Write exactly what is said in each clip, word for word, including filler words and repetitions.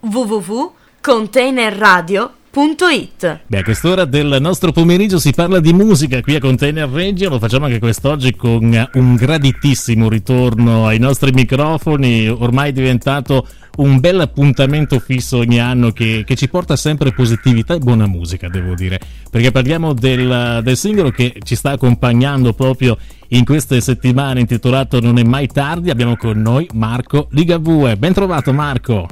w w w punto container radio punto it. Beh, a quest'ora del nostro pomeriggio si parla di musica qui a Container Radio, lo facciamo anche quest'oggi con un graditissimo ritorno ai nostri microfoni, ormai diventato un bel appuntamento fisso ogni anno che, che ci porta sempre positività e buona musica, devo dire, perché parliamo del, del singolo che ci sta accompagnando proprio in queste settimane, intitolato Non è mai tardi. Abbiamo con noi Marco Ligabue. Ben trovato, Marco.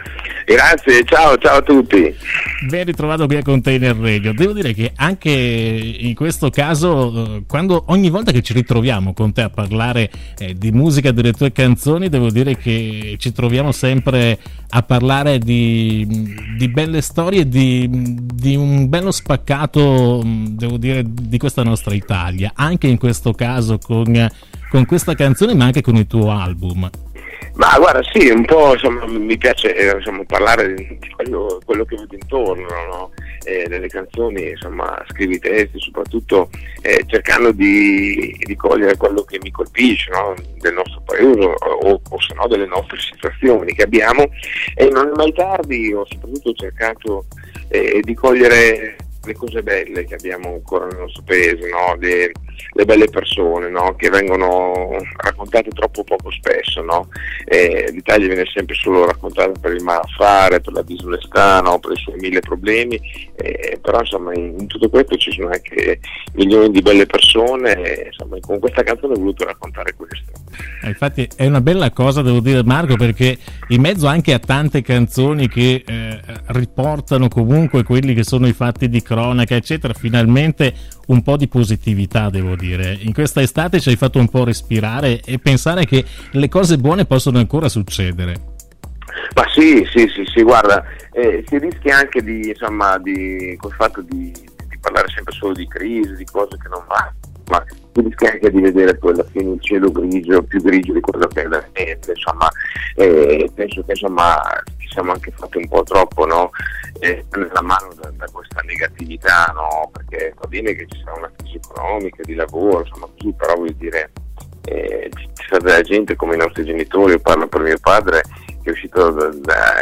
Grazie, ciao, ciao a tutti. Ben ritrovato qui a Container Radio. Devo dire che anche in questo caso, quando ogni volta che ci ritroviamo con te a parlare eh, di musica, delle tue canzoni, devo dire che ci troviamo sempre a parlare di, di belle storie, di, di un bello spaccato, devo dire, di questa nostra Italia, anche in questo caso con, con questa canzone, ma anche con il tuo album. Ma guarda, sì, un po' insomma, mi piace eh, insomma, parlare di quello, quello che vedo intorno, no? eh, delle canzoni, insomma, scrivi testi, soprattutto eh, cercando di, di cogliere quello che mi colpisce, no? Del nostro paese o, o, o se no delle nostre situazioni che abbiamo, e non è mai tardi. Ho soprattutto cercato eh, di cogliere le cose belle che abbiamo ancora nel nostro paese, no? le, le belle persone, no? Che vengono raccontate troppo poco spesso, no? Eh, L'Italia viene sempre solo raccontata per il malaffare, per la disonestà, no? Per i suoi mille problemi, eh, però insomma in, in tutto questo ci sono anche milioni di belle persone, e, insomma, con questa canzone ho voluto raccontare questo. Eh, infatti è una bella cosa, devo dire, Marco, perché in mezzo anche a tante canzoni che eh, riportano comunque quelli che sono i fatti di cronaca eccetera, finalmente un po' di positività, devo dire. In questa estate ci hai fatto un po' respirare e pensare che le cose buone possono ancora succedere. Ma sì, sì, sì, sì, guarda, eh, si rischia anche di, insomma, di, col fatto di, di parlare sempre solo di crisi, di cose che non vanno, ma si rischia anche di vedere poi alla fine il cielo grigio, più grigio di quello che è veramente, insomma, eh, penso che insomma ci siamo anche fatti un po' troppo, no? Eh, nella mano da, da questa negatività, no? Perché va bene che ci sia una crisi economica, di lavoro, insomma così, però vuol dire eh, ci sta della gente come i nostri genitori. Io parlo per mio padre che è uscito da, da,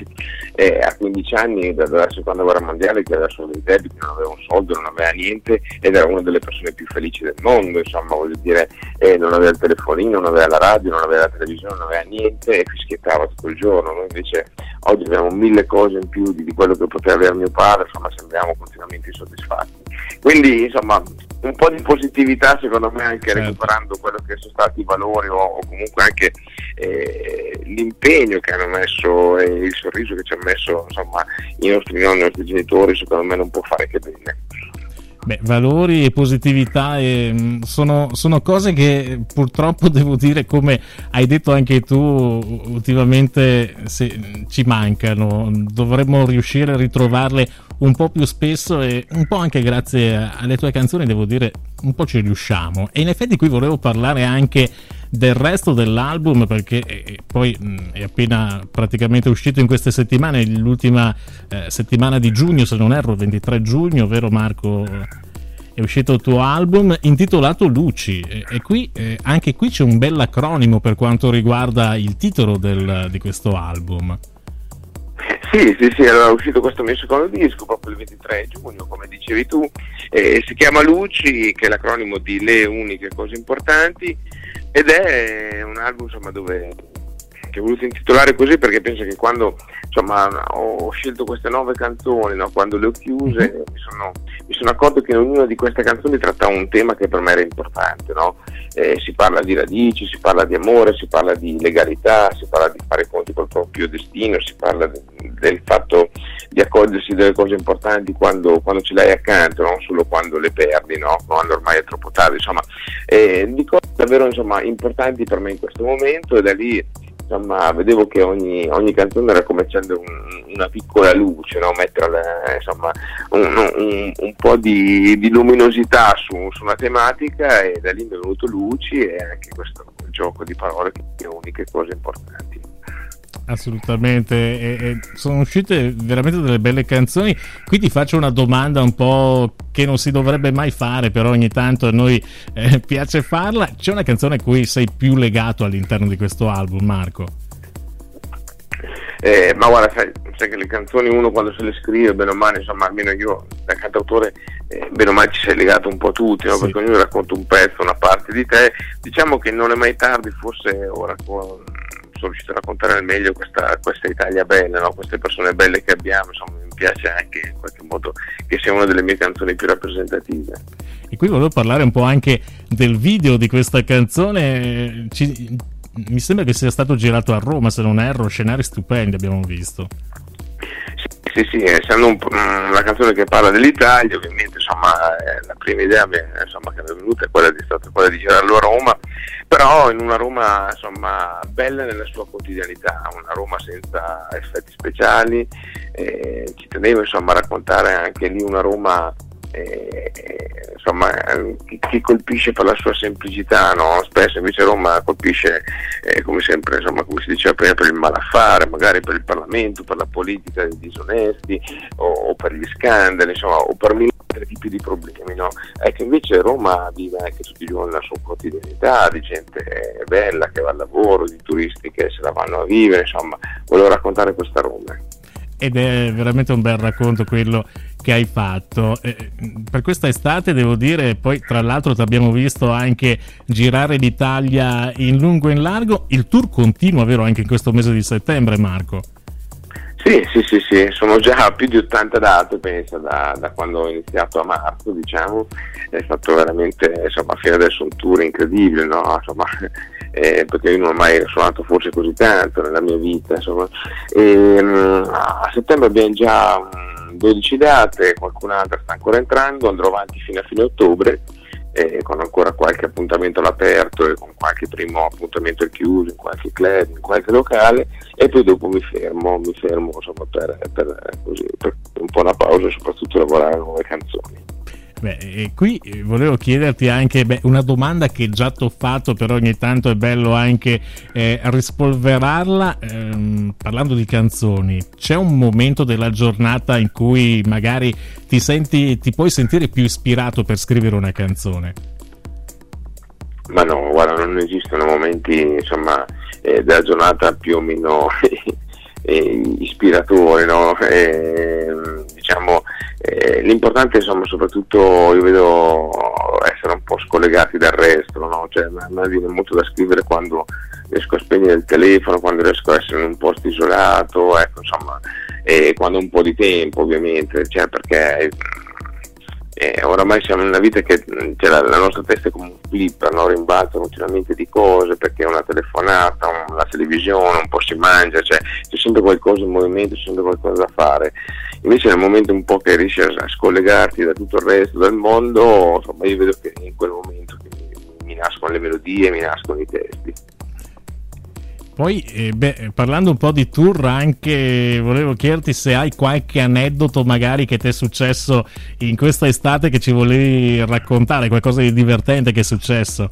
eh, a quindici anni da, dalla seconda guerra mondiale, che aveva solo dei debiti, non aveva un soldo, non aveva niente, ed era una delle persone più felici del mondo, insomma, voglio dire, eh, non aveva il telefonino, non aveva la radio, non aveva la televisione, non aveva niente, e fischiettava tutto il giorno. Noi invece oggi abbiamo mille cose in più di, di quello che poteva avere mio padre, insomma sembriamo continuamente insoddisfatti. Quindi insomma un po' di positività, secondo me, anche certo, recuperando quello che sono stati i valori o, o comunque anche eh, l'impegno che hanno messo e il sorriso che ci hanno messo, insomma, i nostri nonni, i nostri genitori, secondo me non può fare che bene. Beh, valori e positività eh, sono, sono cose che purtroppo, devo dire, come hai detto anche tu, ultimamente se, ci mancano. Dovremmo riuscire a ritrovarle un po' più spesso, e un po' anche grazie alle tue canzoni, devo dire, un po' ci riusciamo. E in effetti qui volevo parlare anche del resto dell'album, perché eh, poi mh, è appena praticamente uscito in queste settimane, l'ultima eh, settimana di giugno, se non erro, ventitré giugno, vero Marco? È uscito il tuo album intitolato Luci, e, e qui eh, anche qui c'è un bel acronimo per quanto riguarda il titolo del, di questo album. Sì, sì, sì, allora è uscito questo mio secondo disco proprio il ventitré giugno, come dicevi tu, eh, si chiama Luci, che è l'acronimo di Le Uniche Cose Importanti, ed è un album, insomma, dove che ho voluto intitolare così perché penso che quando, insomma, ho scelto queste nove canzoni, no, quando le ho chiuse, mi sono, mi sono accorto che ognuna di queste canzoni trattava un tema che per me era importante, no? Eh, si parla di radici, si parla di amore, si parla di legalità, si parla di fare conti col proprio destino, si parla de, del fatto di accorgersi delle cose importanti quando, quando ce l'hai accanto, non solo quando le perdi, no? Quando ormai è troppo tardi, insomma, eh, di cose davvero, insomma, importanti per me in questo momento, e da lì, insomma, vedevo che ogni, ogni canzone era come accendere un, una piccola luce, no? Mettere, insomma, un, un, un po' di, di luminosità su, su una tematica, e da lì mi è venuto Luci, e anche questo gioco di parole che è uniche cose importanti. Assolutamente, e, e sono uscite veramente delle belle canzoni. Qui ti faccio una domanda un po' che non si dovrebbe mai fare, però ogni tanto a noi eh, piace farla. C'è una canzone a cui sei più legato all'interno di questo album, Marco? eh, ma guarda, sai, sai che le canzoni uno quando se le scrive, bene o male, insomma, almeno io da cantautore, eh, bene o male ci sei legato un po' tutti, no? Sì. Perché ognuno racconta un pezzo, una parte di te. Diciamo che non è mai tardi, forse ora con... sono riuscito a raccontare al meglio questa, questa Italia bella, no? Queste persone belle che abbiamo, insomma, mi piace anche in qualche modo che sia una delle mie canzoni più rappresentative. E qui volevo parlare un po' anche del video di questa canzone. Ci, mi sembra che sia stato girato a Roma, se non erro, scenari stupendi abbiamo visto. Sì, sì, essendo un, una canzone che parla dell'Italia, ovviamente, insomma, eh, la prima idea mi, insomma, che mi è venuta è quella di, stata quella di girarlo a Roma, però in una Roma, insomma, bella nella sua quotidianità, una Roma senza effetti speciali. Eh, ci tenevo, insomma, a raccontare anche lì una Roma eh, insomma, che, che colpisce per la sua semplicità, no? Spesso invece Roma colpisce, eh, come sempre, insomma, come si diceva prima, per il malaffare, magari per il Parlamento, per la politica dei disonesti o, o per gli scandali, insomma, o per mille altri tipi di problemi, no? Ecco, invece Roma vive anche tutti i giorni la sua quotidianità, di gente bella che va al lavoro, di turisti che se la vanno a vivere, insomma, volevo raccontare questa Roma. Ed è veramente un bel racconto quello che hai fatto. Eh, per questa estate devo dire, poi tra l'altro ti abbiamo visto anche girare l'Italia in lungo e in largo. Il tour continua, vero, anche in questo mese di settembre, Marco? Sì, sì, sì, sì, sono già più di ottanta date, penso, da, da quando ho iniziato a marzo, diciamo. È stato veramente, insomma, fino adesso un tour incredibile, no? Insomma, eh, perché io non ho mai suonato forse così tanto nella mia vita, insomma. E, um, a settembre abbiamo già um, dodici date, qualcun'altra sta ancora entrando, andrò avanti fino a fine ottobre, eh, con ancora qualche appuntamento all'aperto e con qualche primo appuntamento al chiuso, in qualche club, in qualche locale, e poi dopo mi fermo, mi fermo insomma, per, per, così, per un po' una pausa e soprattutto lavorare a nuove canzoni. Beh, e qui volevo chiederti anche beh, una domanda che già ti ho fatto, però ogni tanto è bello anche eh, rispolverarla. Ehm, parlando di canzoni, c'è un momento della giornata in cui magari ti senti, ti puoi sentire più ispirato per scrivere una canzone? Ma no, guarda, non esistono momenti, insomma, eh, della giornata più o meno eh, ispiratori, no? Eh, diciamo, eh, l'importante, insomma, soprattutto io vedo essere un po' scollegati dal resto, no? Cioè, a me viene molto da scrivere quando riesco a spegnere il telefono, quando riesco a essere in un posto isolato, ecco, insomma, e quando ho un po' di tempo, ovviamente, cioè, perché Eh, oramai siamo in una vita che cioè, la, la nostra testa è come un flipper, no? Rimbalza continuamente di cose, perché una telefonata, un, la televisione, un po' si mangia, cioè c'è sempre qualcosa in movimento, c'è sempre qualcosa da fare. Invece nel momento un po' che riesci a, a scollegarti da tutto il resto del mondo, insomma, io vedo che in quel momento che mi, mi nascono le melodie, mi nascono i testi. Poi, eh, beh, parlando un po' di tour, anche volevo chiederti se hai qualche aneddoto magari che ti è successo in questa estate che ci volevi raccontare, qualcosa di divertente che è successo.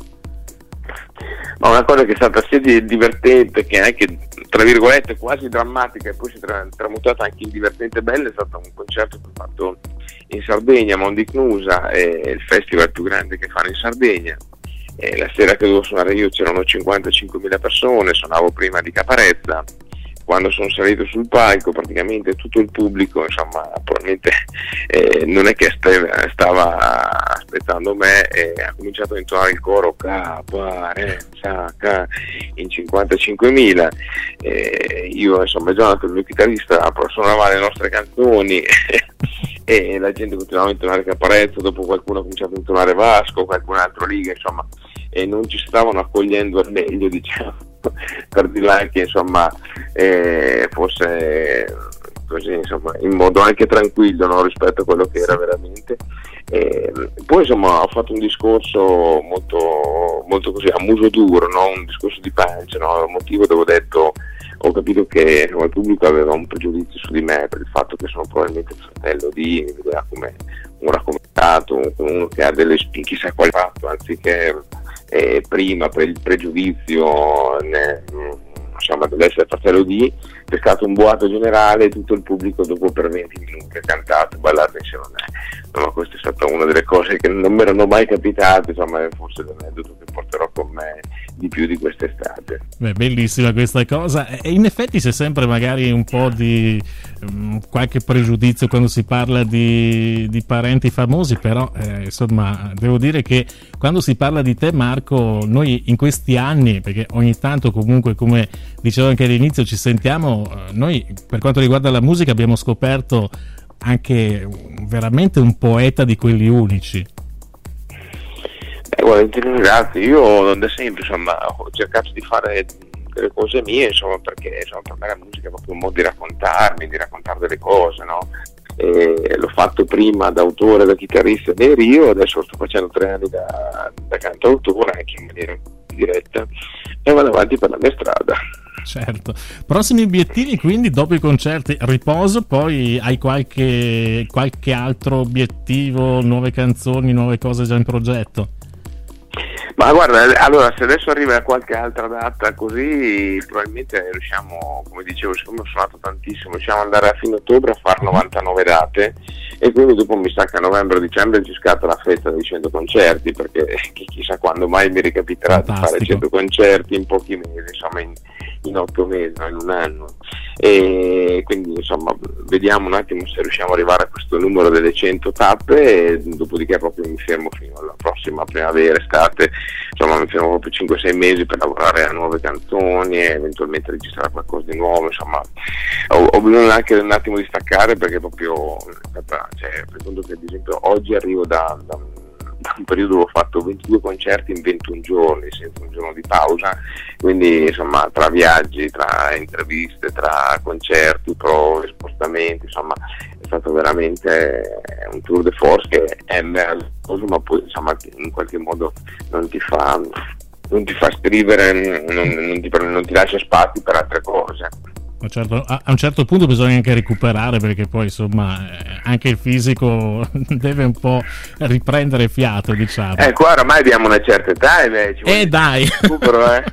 Ma una cosa che è stata sia divertente che anche, tra virgolette, quasi drammatica, e poi si è tra- tramutata anche in divertente e bella, è stato un concerto che ho fatto in Sardegna, a Mondicnusa, è il festival più grande che fanno in Sardegna. Eh, la sera che dovevo suonare io c'erano cinquantacinquemila persone, suonavo prima di Caparezza. Quando sono salito sul palco praticamente tutto il pubblico, insomma, probabilmente eh, non è che stava aspettando me, e ha cominciato a intonare il coro Caparezza in cinquantacinquemila. Eh, io, insomma, Jonathan, il mio chitarrista, suonava le nostre canzoni e la gente continuava a intonare Caparezza, dopo qualcuno ha cominciato a intonare Vasco, qualcun altro Liga, insomma, e non ci stavano accogliendo al meglio, diciamo, per dirla anche, insomma, eh, fosse così, insomma, in modo anche tranquillo, no, rispetto a quello che era veramente. E poi, insomma, ho fatto un discorso molto, molto così a muso duro, no? Un discorso di pancia, no? Il motivo dove ho detto, ho capito che, insomma, il pubblico aveva un pregiudizio su di me per il fatto che sono probabilmente il fratello di, mi vedeva come un raccomandato, uno che ha delle spine, chissà quale fatto, anziché eh, prima per il pregiudizio ne, insomma, dell'essere fratello di, c'è stato un boato generale e tutto il pubblico dopo per venti minuti ha cantato, ballato insieme a me. Insomma, questa è stata una delle cose che non mi erano mai capitate, insomma, è forse l'aneddoto che porterò con me di più di quest'estate. Beh, bellissima questa cosa, e in effetti c'è sempre magari un po' di um, qualche pregiudizio quando si parla di, di parenti famosi, però eh, insomma devo dire che quando si parla di te, Marco, noi in questi anni, perché ogni tanto comunque, come dicevo anche all'inizio, ci sentiamo, noi per quanto riguarda la musica abbiamo scoperto anche veramente un poeta di quelli unici. Eh, guarda, grazie. Io da sempre, insomma, ho cercato di fare delle cose mie, insomma, perché insomma, per me la musica è proprio un modo di raccontarmi, di raccontare delle cose, no? E l'ho fatto prima da autore, da chitarrista dei Rio, adesso sto facendo tre anni da, da cantautore, anche in maniera diretta, e vado avanti per la mia strada. Certo. Prossimi obiettivi quindi dopo i concerti, riposo, poi hai qualche, qualche altro obiettivo, nuove canzoni, nuove cose già in progetto? Ma guarda, allora se adesso arriva qualche altra data così, probabilmente riusciamo, come dicevo, siccome ho suonato tantissimo, riusciamo ad andare a fine ottobre a fare novantanove date, e quindi dopo mi sa che a novembre-dicembre ci scatta la festa dei cento concerti, perché chissà quando mai mi ricapiterà Fantastico. di fare cento concerti in pochi mesi, insomma in, in otto mesi, no? In un anno, e quindi insomma vediamo un attimo se riusciamo ad arrivare a questo numero delle cento tappe, e dopodiché proprio mi fermo fino alla prossima primavera, estate, insomma mi fermo proprio cinque sei mesi per lavorare a nuove canzoni e eventualmente registrare qualcosa di nuovo, insomma ho, ho bisogno anche un attimo di staccare, perché proprio cioè, per conto che ad esempio oggi arrivo da, da, da un periodo dove ho fatto ventidue concerti in ventuno giorni senza un giorno di pausa, quindi insomma tra viaggi, tra interviste, tra concerti, prove, spostamenti, insomma è stato veramente un tour de force che è meraviglioso, ma poi insomma in qualche modo non ti fa non ti fa scrivere, non, non, ti, non ti lascia spazi per altre cose. Certo, a un certo punto bisogna anche recuperare, perché poi insomma anche il fisico deve un po' riprendere fiato, diciamo. Eh, qua oramai abbiamo una certa età e ci eh dai recupero, eh.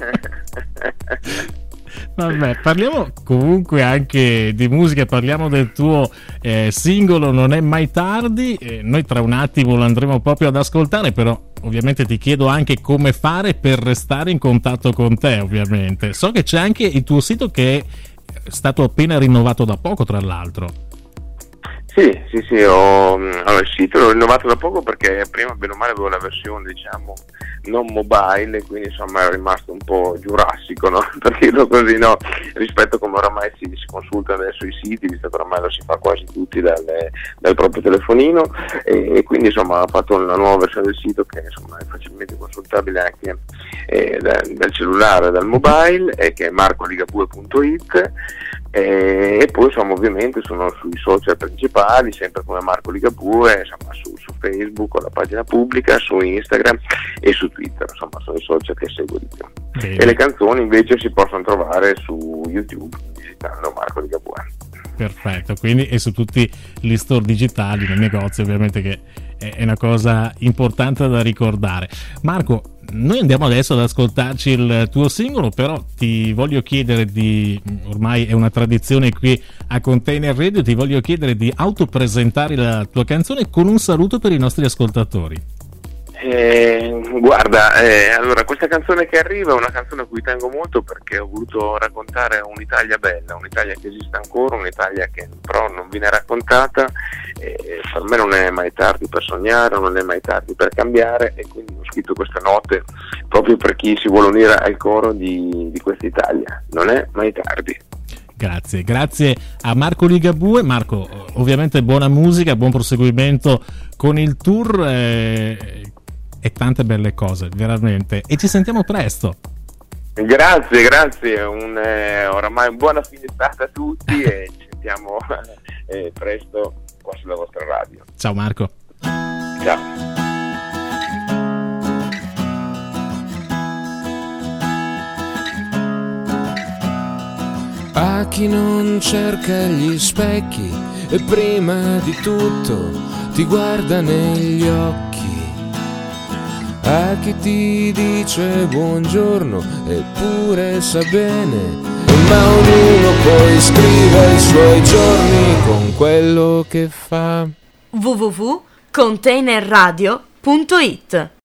Vabbè, parliamo comunque anche di musica, parliamo del tuo eh, singolo Non è mai tardi, eh, noi tra un attimo lo andremo proprio ad ascoltare, però ovviamente ti chiedo anche come fare per restare in contatto con te, ovviamente. So che c'è anche il tuo sito che è stato appena rinnovato da poco, tra l'altro. Sì, sì, sì, ho, allora, il sito l'ho rinnovato da poco perché prima bene o male avevo la versione, diciamo, non mobile, quindi insomma era rimasto un po' giurassico, no? Per dirlo così, no? Rispetto a come oramai si, si consulta adesso i siti, visto che oramai lo si fa quasi tutti dal, dal proprio telefonino, e, e quindi insomma ho fatto una nuova versione del sito che insomma è facilmente consultabile anche eh, da, dal cellulare, dal mobile, e che è marco ligabue punto it. E, e poi insomma ovviamente sono sui social principali, sempre come Marco Ligabue, insomma su, su Facebook con la pagina pubblica, su Instagram e su Twitter, insomma sono i social che seguo di più. Bene. E le canzoni invece si possono trovare su YouTube digitando Marco Ligabue. Perfetto, quindi e su tutti gli store digitali, nei negozi, ovviamente, che è una cosa importante da ricordare. Marco, noi andiamo adesso ad ascoltarci il tuo singolo, però ti voglio chiedere di, ormai è una tradizione qui a Container Radio, ti voglio chiedere di autopresentare la tua canzone con un saluto per i nostri ascoltatori. Eh, guarda, eh, allora questa canzone che arriva è una canzone a cui tengo molto, perché ho voluto raccontare un'Italia bella, un'Italia che esiste ancora, un'Italia che però non viene raccontata. Eh, per me non è mai tardi per sognare, non è mai tardi per cambiare, e quindi ho scritto queste note proprio per chi si vuole unire al coro di, di questa Italia. Non è mai tardi. Grazie, grazie a Marco Ligabue. Marco, ovviamente buona musica, buon proseguimento con il tour eh, e tante belle cose, veramente. E ci sentiamo presto. Grazie, grazie. Un, eh, oramai buona fine estate a tutti e ci sentiamo eh, presto qua sulla vostra radio. Ciao Marco. Ciao. A chi non cerca gli specchi e prima di tutto ti guarda negli occhi, a chi ti dice buongiorno eppure sa bene ma ognuno poi scrive i suoi giorni con quello che fa. w w w punto containerradio punto it